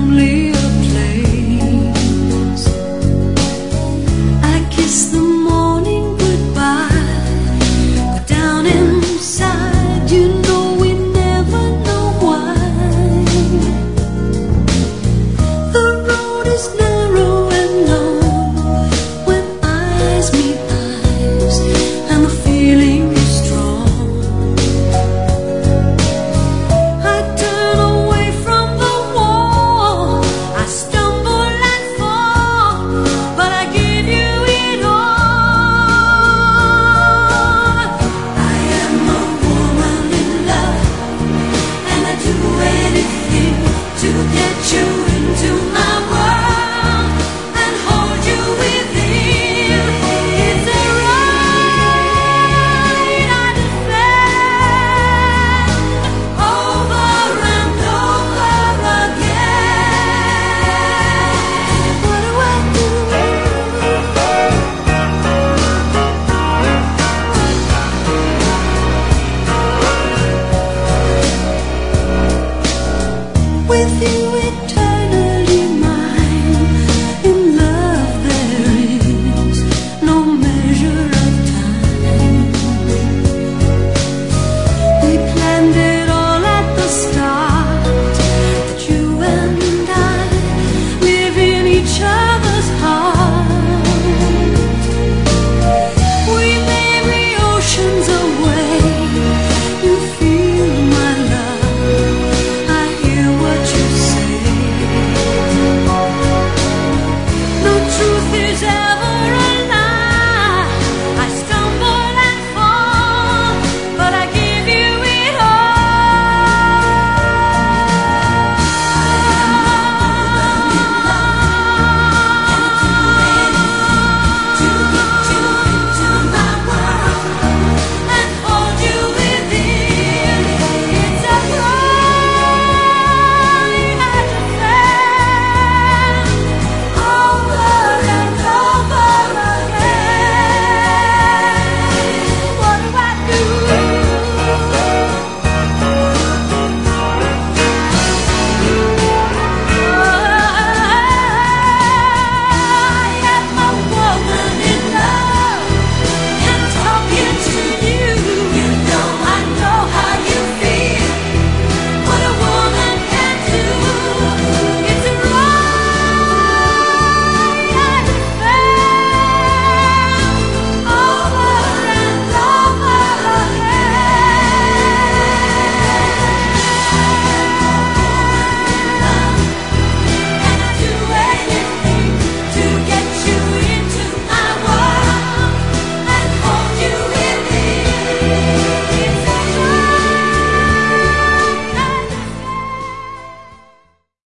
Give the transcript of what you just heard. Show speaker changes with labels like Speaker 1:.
Speaker 1: lonely a place. I kiss the morning goodbye, but down inside you know we never know why. The road is narrow and long when eyes meet eyes, and the feeling is strong. I turn away from the wall, I stumble and fall, but I give you it all. I am a woman in love, and I do anything to get you